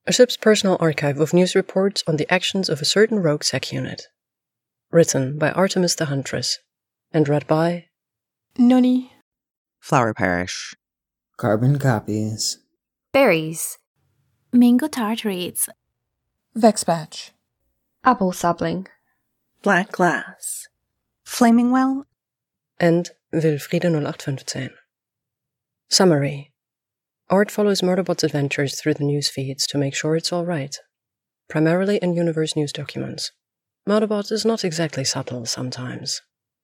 A ship's personal archive of news reports on the actions of a certain rogue sec unit. Written by Artemis the Huntress, and read by Nunny. Flower Parish. Carbon copies. Berries. Mango tart reads. Vexpatch. Apple sapling. Black glass. Flaming well. and Wilfriede 0815. Summary. Art follows Murderbot's adventures through the news feeds to make sure it's all right. Primarily in universe news documents. Murderbot is not exactly subtle sometimes.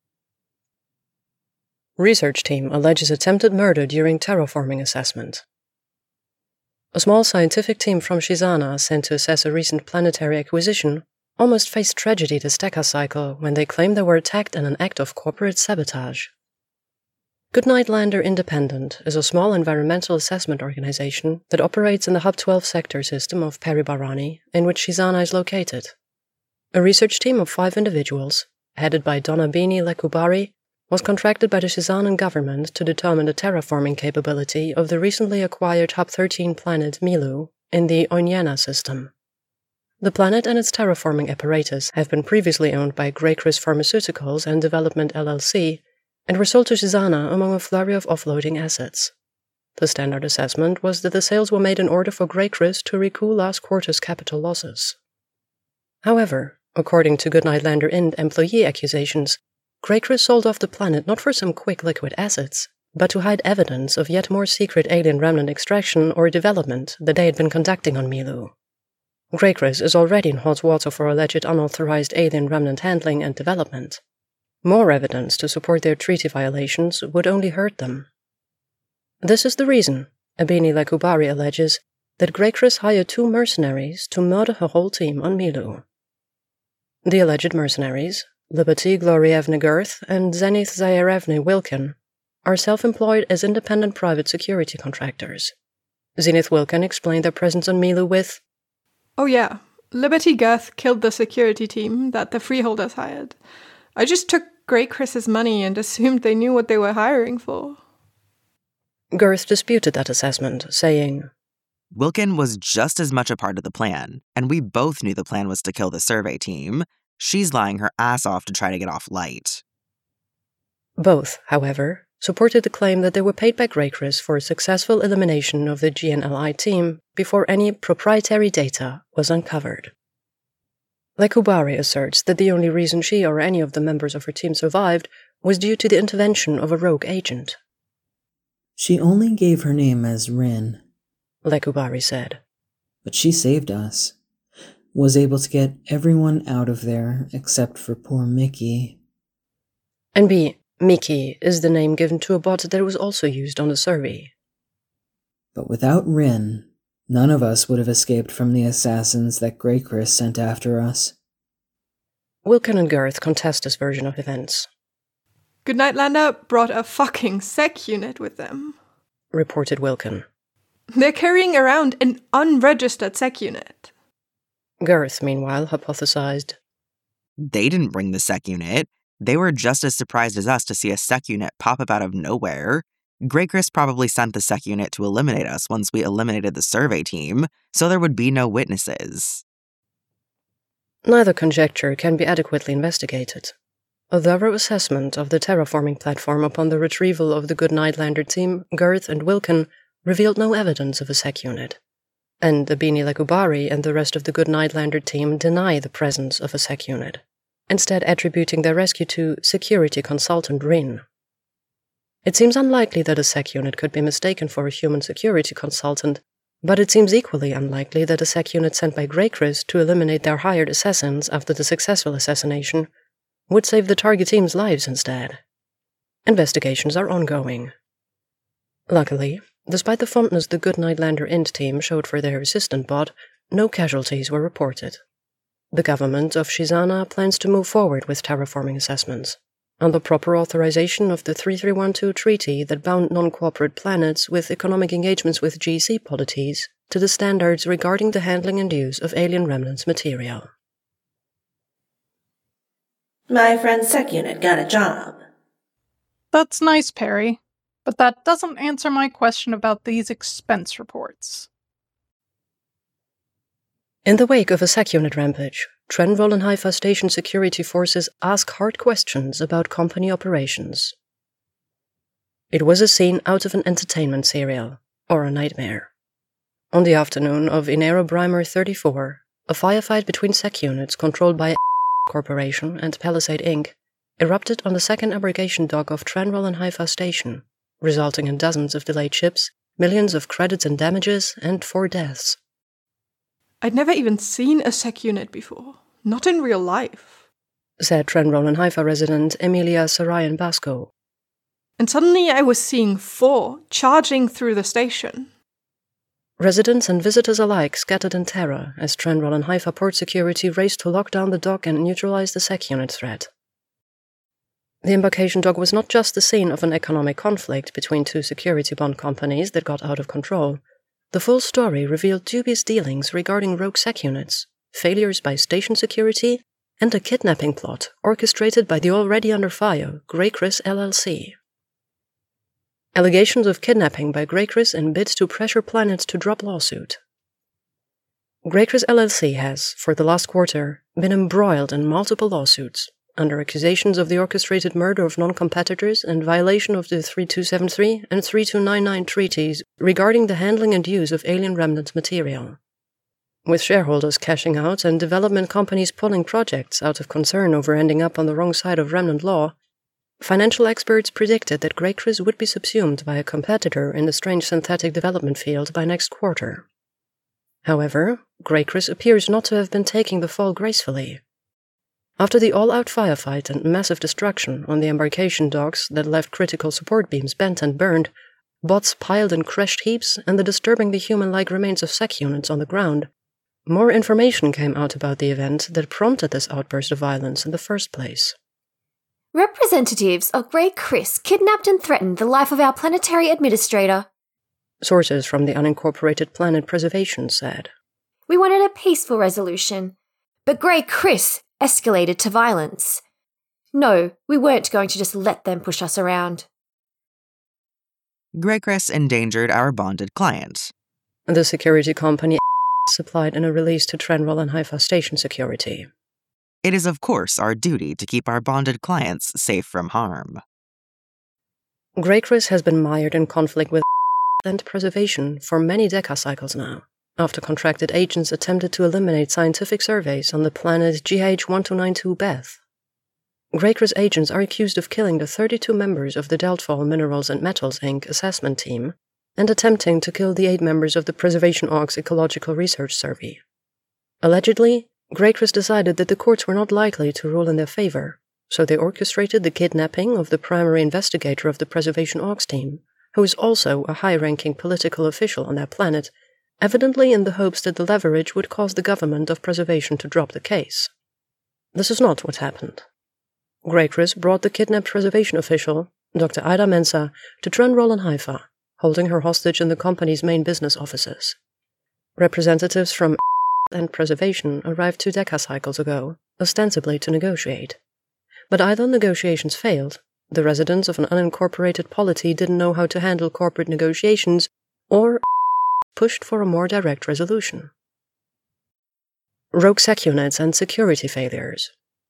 Research team alleges attempted murder during terraforming assessment. A small scientific team from Shizana sent to assess a recent planetary acquisition almost faced tragedy this decacycle when they claimed they were attacked in an act of corporate sabotage. Goodnight Lander Independent is a small environmental assessment organization that operates in the Hub 12 sector system of Peribarani, in which Shizana is located. A research team of 5 individuals, headed by Donabini Lekubari, was contracted by the Shizanan government to determine the terraforming capability of the recently acquired Hub 13 planet Milu in the Onyena system. The planet and its terraforming apparatus have been previously owned by Greycris Pharmaceuticals and Development LLC, and were sold to Shizana among a flurry of offloading assets. The standard assessment was that the sales were made in order for Greycris to recoup last quarter's capital losses. However, according to Goodnight Lander Ind employee accusations, Greycris sold off the planet not for some quick liquid assets, but to hide evidence of yet more secret alien remnant extraction or development that they had been conducting on Milu. Greycris is already in hot water for alleged unauthorized alien remnant handling and development. More evidence to support their treaty violations would only hurt them. This is the reason, Abini Lekubari alleges, that Greycris hired 2 mercenaries to murder her whole team on Milu. The alleged mercenaries, Liberty Glorievne Girth and Zenith Zayarevne Wilkin, are self-employed as independent private security contractors. Zenith Wilkin explained their presence on Milu with, Oh yeah, Liberty Girth killed the security team that the freeholders hired. I just took Greycris's money and assumed they knew what they were hiring for. Girth disputed that assessment, saying, Wilkin was just as much a part of the plan, and we both knew the plan was to kill the survey team. She's lying her ass off to try to get off light. Both, however, supported the claim that they were paid by Greycris for a successful elimination of the GNLI team before any proprietary data was uncovered. Lekubari asserts that the only reason she or any of the members of her team survived was due to the intervention of a rogue agent. She only gave her name as Rin, Lekubari said. but she saved us. Was able to get everyone out of there except for poor Mickey. And B. Miki is the name given to a bot that was also used on the survey. But without Rin, none of us would have escaped from the assassins that Greycris sent after us. Wilkin and Girth contest this version of events, Goodnight Lander brought a fucking sec unit with them. reported Wilkin. They're carrying around an unregistered sec unit. Girth, meanwhile, hypothesized, They didn't bring the sec unit. They were just as surprised as us to see a sec unit pop up out of nowhere. Greycris probably sent the sec unit to eliminate us once we eliminated the survey team, so there would be no witnesses. Neither conjecture can be adequately investigated. A thorough assessment of the terraforming platform upon the retrieval of the Goodnight Lander team, Girth and Wilkin, revealed no evidence of a sec unit. And Abini Lekubari and the rest of the Goodnight Lander team deny the presence of a sec unit, instead attributing their rescue to security consultant Rin. It seems unlikely that a sec unit could be mistaken for a human security consultant, but it seems equally unlikely that a sec unit sent by Greycris to eliminate their hired assassins after the successful assassination would save the target team's lives instead. Investigations are ongoing. Luckily, despite the fondness the Goodnight Lander Ind team showed for their assistant bot, no casualties were reported. The government of Shizana plans to move forward with terraforming assessments, under proper authorization of the 3312 treaty that bound non-corporate planets with economic engagements with GC polities to the standards regarding the handling and use of alien remnants material. My friend's sec unit got a job. That's nice, Perry. But that doesn't answer my question about these expense reports. In the wake of a SecUnit rampage, Trenrol and Haifa station security forces ask hard questions about company operations. It was a scene out of an entertainment serial, or a nightmare. On the afternoon of Inero Brimer 34, a firefight between SecUnits controlled by Corporation and Palisade Inc. erupted on the second abrogation dock of Trenrol and Haifa station, resulting in dozens of delayed ships, millions of credits and damages, and 4 deaths. I'd never even seen a SecUnit before, not in real life, said Trenrol and Haifa resident Emilia Sarayan Basco. And suddenly I was seeing 4 charging through the station. Residents and visitors alike scattered in terror as Trenrol and Haifa port security raced to lock down the dock and neutralize the SecUnit threat. The embarkation dock was not just the scene of an economic conflict between 2 security bond companies that got out of control. The full story revealed dubious dealings regarding rogue SecUnits, failures by station security, and a kidnapping plot orchestrated by the already under fire Grey Chris LLC. Allegations of kidnapping by Grey Chris in bids to pressure Planet to drop lawsuit. Grey Chris LLC has, for the last quarter, been embroiled in multiple lawsuits under accusations of the orchestrated murder of non-competitors and violation of the 3273 and 3299 treaties regarding the handling and use of alien remnant material. With shareholders cashing out and development companies pulling projects out of concern over ending up on the wrong side of remnant law, financial experts predicted that Grey Chris would be subsumed by a competitor in the strange synthetic development field by next quarter. However, Grey Chris appears not to have been taking the fall gracefully. After the all-out firefight and massive destruction on the embarkation docks that left critical support beams bent and burned, bots piled in crushed heaps, and the disturbingly human-like remains of SecUnits on the ground, more information came out about the event that prompted this outburst of violence in the first place. Representatives of Grey Chris kidnapped and threatened the life of our planetary administrator, sources from the unincorporated Planet Preservation said. We wanted a peaceful resolution, but Grey Chris escalated to violence. No, we weren't going to just let them push us around. Grey Chris endangered our bonded client. The security company supplied in a release to Trenrol and Haifa station security. It is, of course, our duty to keep our bonded clients safe from harm. Grey Chris has been mired in conflict with and Preservation for many decacycles now, after contracted agents attempted to eliminate scientific surveys on the planet GH1292 Beth. Grey Chris agents are accused of killing the 32 members of the Deltfall Minerals and Metals Inc. assessment team and attempting to kill the 8 members of the Preservation Org's Ecological Research Survey. Allegedly, Grey Chris decided that the courts were not likely to rule in their favor, so they orchestrated the kidnapping of the primary investigator of the Preservation Orgs team, who is also a high-ranking political official on that planet, evidently in the hopes that the leverage would cause the government of Preservation to drop the case. This is not what happened. Grey Chris brought the kidnapped Preservation official, Dr. Ida Mensa, to Trenrol and Haifa, holding her hostage in the company's main business offices. Representatives from and Preservation arrived 2 decacycles ago, ostensibly to negotiate. But either negotiations failed, the residents of an unincorporated polity didn't know how to handle corporate negotiations, or pushed for a more direct resolution. Rogue SecUnits and security failures.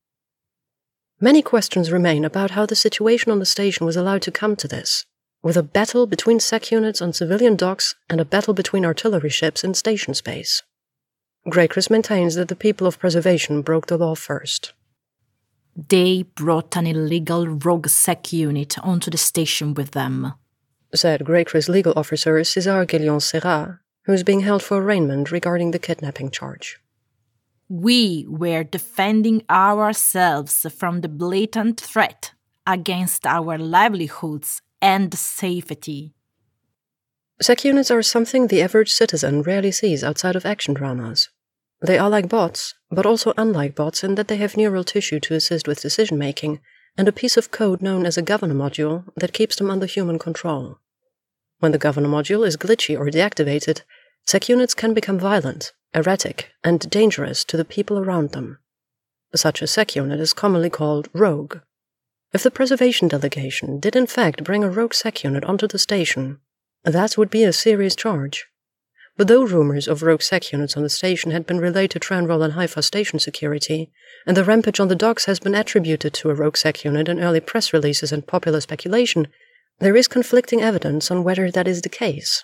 Many questions remain about how the situation on the station was allowed to come to this, with a battle between SecUnits on civilian docks and a battle between artillery ships in station space. Grey Chris maintains that the people of Preservation broke the law first. They brought an illegal rogue SecUnit onto the station with them, said Grey Chris legal officer César Guillon-Serra, who is being held for arraignment regarding the kidnapping charge. We were defending ourselves from the blatant threat against our livelihoods and safety. SecUnits are something the average citizen rarely sees outside of action dramas. They are like bots, but also unlike bots in that they have neural tissue to assist with decision-making and a piece of code known as a governor module that keeps them under human control. When the governor module is glitchy or deactivated, SecUnits can become violent, erratic, and dangerous to the people around them. Such a SecUnit is commonly called rogue. If the Preservation delegation did in fact bring a rogue SecUnit onto the station, that would be a serious charge. but though rumors of rogue sec units on the station had been relayed to Tranroll and Haifa station security, and the rampage on the docks has been attributed to a rogue sec unit in early press releases and popular speculation, there is conflicting evidence on whether that is the case.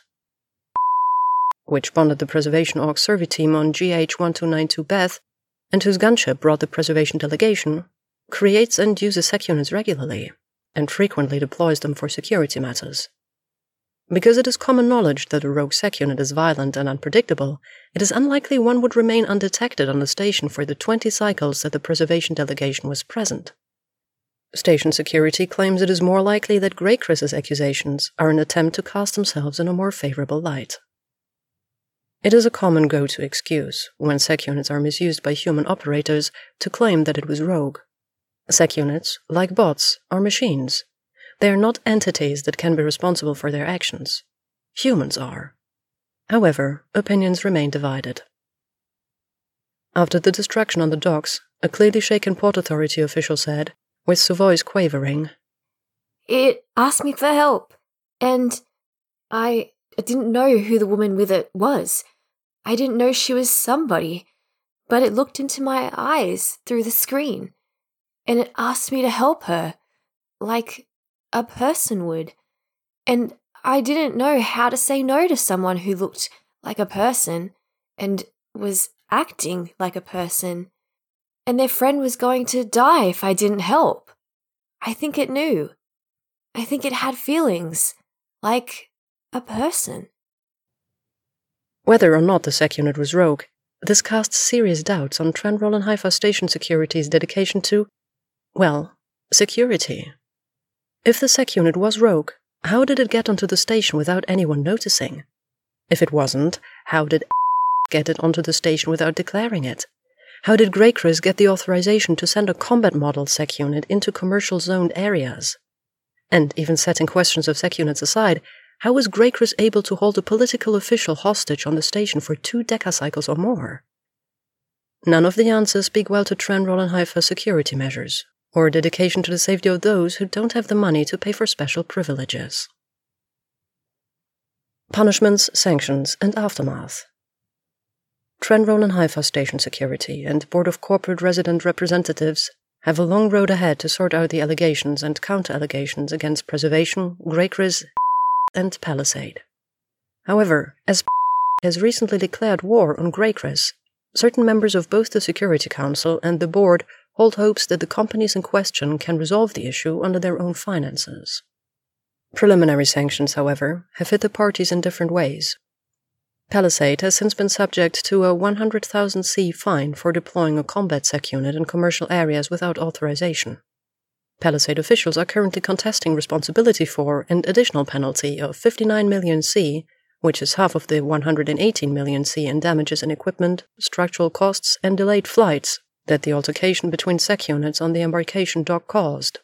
Which bonded the Preservation Org survey team on GH1292 Beth, and whose gunship brought the preservation delegation, creates and uses sec units regularly, and frequently deploys them for security matters. Because it is common knowledge that a rogue sec unit is violent and unpredictable, it is unlikely one would remain undetected on the station for the 20 cycles that the preservation delegation was present. Station security claims it is more likely that Grey Chris's accusations are an attempt to cast themselves in a more favorable light. It is a common go-to excuse, when sec units are misused by human operators, to claim that it was rogue. Sec units, like bots, are machines. They are not entities that can be responsible for their actions. Humans are. However, opinions remain divided. After the destruction on the docks, a clearly shaken Port Authority official said, with her voice quavering, "It asked me for help, and I didn't know who the woman with it was. I didn't know she was somebody, but it looked into my eyes through the screen, and it asked me to help her, like a person would. And I didn't know how to say no to someone who looked like a person and was acting like a person, and their friend was going to die if I didn't help. I think it knew. I think it had feelings, like a person." Whether or not the sec unit was rogue, this casts serious doubts on Tranroll and Haifa station security's dedication to, well, security. If the sec unit was rogue, how did it get onto the station without anyone noticing? If it wasn't, how did get it onto the station without declaring it? How did Grey Chris get the authorization to send a combat model sec unit into commercial zoned areas? And even setting questions of sec units aside, how was Grey Chris able to hold a political official hostage on the station for 2 decacycles or more? None of the answers speak well to Tranroll and Haifa security measures, or dedication to the safety of those who don't have the money to pay for special privileges. Punishments, sanctions, and aftermath. Tranroll and Haifa station security and Board of Corporate Resident Representatives have a long road ahead to sort out the allegations and counter-allegations against Preservation, Grey Chris, and Palisade. However, as has recently declared war on Grey Chris, certain members of both the Security Council and the Board hold hopes that the companies in question can resolve the issue under their own finances. Preliminary sanctions, however, have hit the parties in different ways. Palisade has since been subject to a 100,000 C fine for deploying a combat sec unit in commercial areas without authorization. Palisade officials are currently contesting responsibility for an additional penalty of 59 million C, which is half of the 118 million C in damages in equipment, structural costs, and delayed flights that the altercation between sec units on the embarkation dock caused.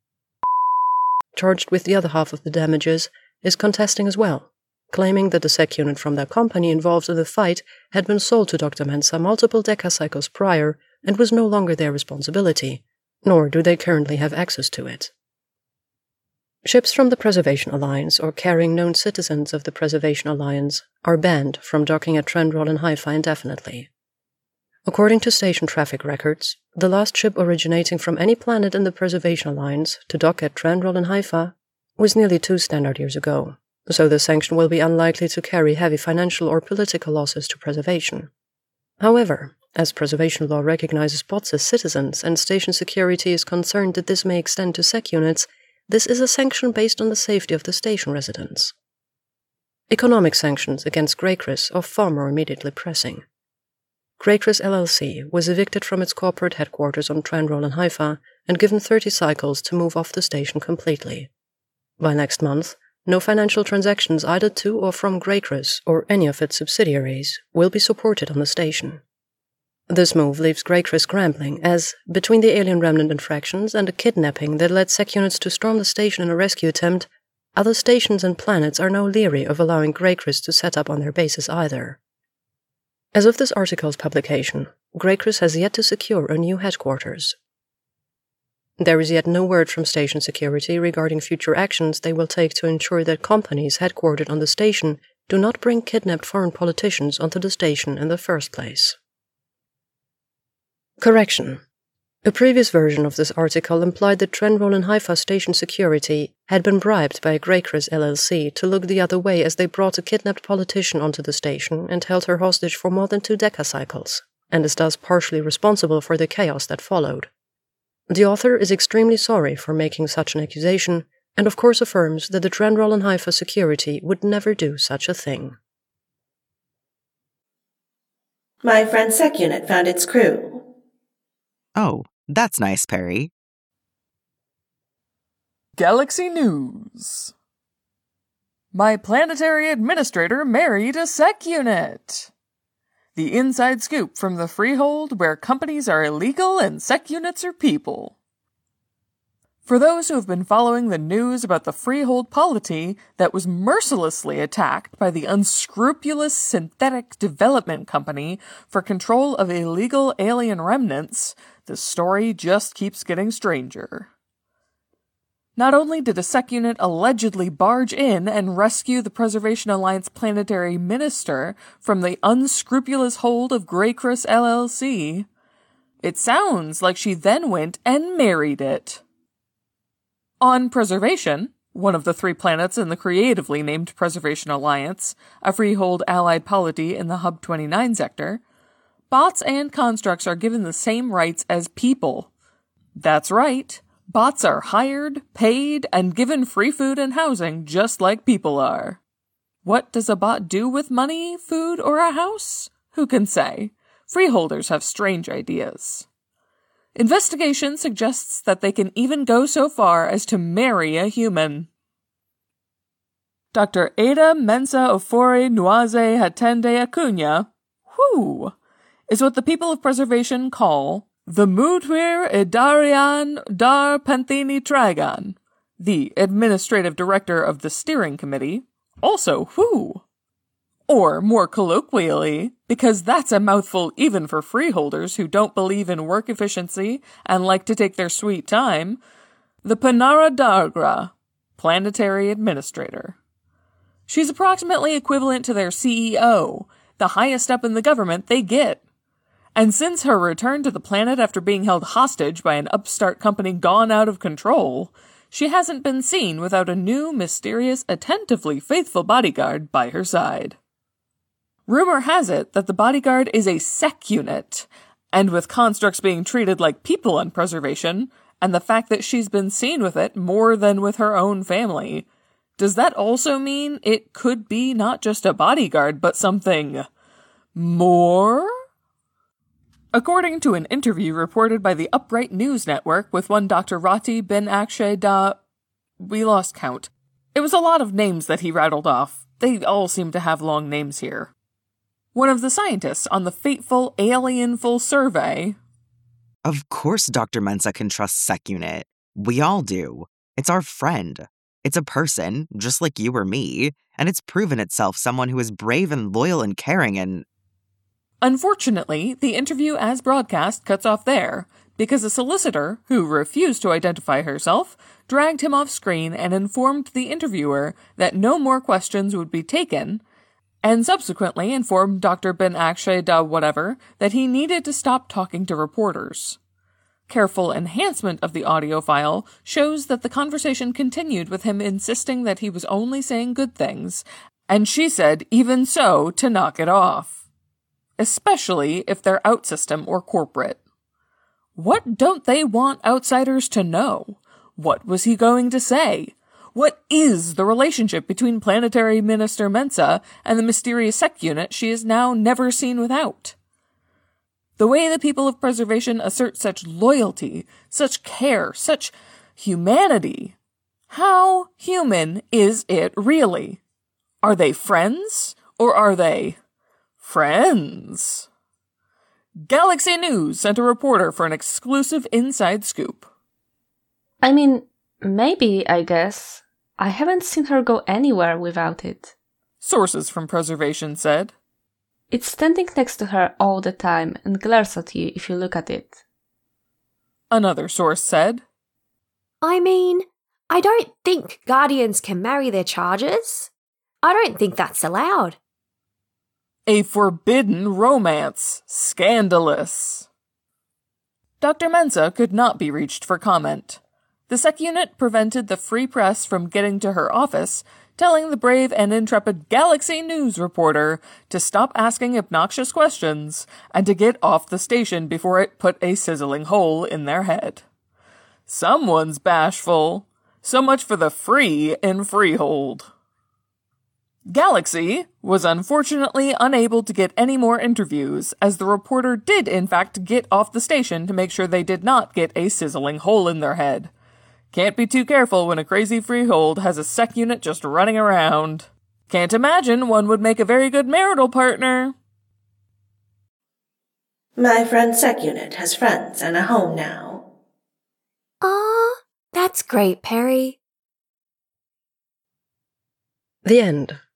Charged with the other half of the damages, is contesting as well, claiming that the sec unit from their company involved in the fight had been sold to Dr. Mensah multiple decacycles prior and was no longer their responsibility, nor do they currently have access to it. Ships from the Preservation Alliance or carrying known citizens of the Preservation Alliance are banned from docking at Tranroll and Haifa indefinitely. According to station traffic records, the last ship originating from any planet in the Preservation Alliance to dock at Tranroll and Haifa was nearly 2 standard years ago, so the sanction will be unlikely to carry heavy financial or political losses to Preservation. However, as Preservation law recognizes bots as citizens and station security is concerned that this may extend to sec units, this is a sanction based on the safety of the station residents. Economic sanctions against Grey Chris are far more immediately pressing. Grey Chris LLC was evicted from its corporate headquarters on Tranroll and Haifa and given 30 cycles to move off the station completely. By next month, no financial transactions either to or from Grey Chris or any of its subsidiaries will be supported on the station. This move leaves Grey Chris scrambling as, between the Alien Remnant infractions and a kidnapping that led sec units to storm the station in a rescue attempt, other stations and planets are now leery of allowing Grey Chris to set up on their bases either. As of this article's publication, Grey Chris has yet to secure a new headquarters. There is yet no word from station security regarding future actions they will take to ensure that companies headquartered on the station do not bring kidnapped foreign politicians onto the station in the first place. Correction. A previous version of this article implied that Trenrol and Haifa station security had been bribed by Greycris LLC to look the other way as they brought a kidnapped politician onto the station and held her hostage for more than 2 decacycles, and is thus partially responsible for the chaos that followed. The author is extremely sorry for making such an accusation, and of course affirms that the Trenrol and Haifa security would never do such a thing. My friend SecUnit found its crew. Oh, that's nice, Perry. Galaxy News. My planetary administrator married a SecUnit. The inside scoop from the Freehold where companies are illegal and SecUnits are people. For those who have been following the news about the Freehold polity that was mercilessly attacked by the unscrupulous Synthetic Development Company for control of illegal alien remnants, the story just keeps getting stranger. Not only did a SecUnit allegedly barge in and rescue the Preservation Alliance planetary minister from the unscrupulous hold of Greycris LLC, it sounds like she then went and married it. On Preservation, one of the 3 planets in the creatively named Preservation Alliance, a Freehold allied polity in the Hub 29 sector, bots and constructs are given the same rights as people. That's right, bots are hired, paid, and given free food and housing just like people are. What does a bot do with money, food, or a house? Who can say? Freeholders have strange ideas. Investigation suggests that they can even go so far as to marry a human. Dr. Ada Mensa Ofori Nuaze Hatende Acuna, whoo, is what the people of Preservation call the Mudwir Idarian Dar Panthini Tragan, the administrative director of the steering committee, also whoo. Or, more colloquially, because that's a mouthful even for freeholders who don't believe in work efficiency and like to take their sweet time, the Panara Dargra, planetary administrator. She's approximately equivalent to their CEO, the highest up in the government they get. And since her return to the planet after being held hostage by an upstart company gone out of control, she hasn't been seen without a new, mysterious, attentively faithful bodyguard by her side. Rumor has it that the bodyguard is a SecUnit, and with constructs being treated like people on Preservation, and the fact that she's been seen with it more than with her own family, does that also mean it could be not just a bodyguard, but something more? According to an interview reported by the Upright News Network with one Dr. Rati bin Akshay Da... we lost count. It was a lot of names that he rattled off. They all seem to have long names here. One of the scientists on the fateful Alienful survey... Of course Dr. Mensa can trust SecUnit. We all do. It's our friend. It's a person, just like you or me, and it's proven itself someone who is brave and loyal and caring and... Unfortunately, the interview as broadcast cuts off there, because a solicitor, who refused to identify herself, dragged him off screen and informed the interviewer that no more questions would be taken, and subsequently informed Dr. bin Akshay Da whatever that he needed to stop talking to reporters. Careful enhancement of the audio file shows that the conversation continued with him insisting that he was only saying good things, and she said even so to knock it off. Especially if they're outsystem or corporate. What don't they want outsiders to know? What was he going to say? What is the relationship between Planetary Minister Mensa and the mysterious SecUnit she is now never seen without? The way the people of Preservation assert such loyalty, such care, such humanity. How human is it really? Are they friends? Or are they... friends? Galaxy News sent a reporter for an exclusive inside scoop. I mean, maybe, I guess. I haven't seen her go anywhere without it. Sources from Preservation said. It's standing next to her all the time and glares at you if you look at it. Another source said. I mean, I don't think Guardians can marry their charges. I don't think that's allowed. A forbidden romance. Scandalous. Dr. Mensah could not be reached for comment. The Sec Unit prevented the Free Press from getting to her office, telling the brave and intrepid Galaxy News reporter to stop asking obnoxious questions and to get off the station before it put a sizzling hole in their head. Someone's bashful. So much for the free in Freehold. Galaxy was unfortunately unable to get any more interviews, as the reporter did in fact get off the station to make sure they did not get a sizzling hole in their head. Can't be too careful when a crazy Freehold has a Sec Unit just running around. Can't imagine one would make a very good marital partner. My friend Sec Unit has friends and a home now. Aw, that's great, Perry. The end.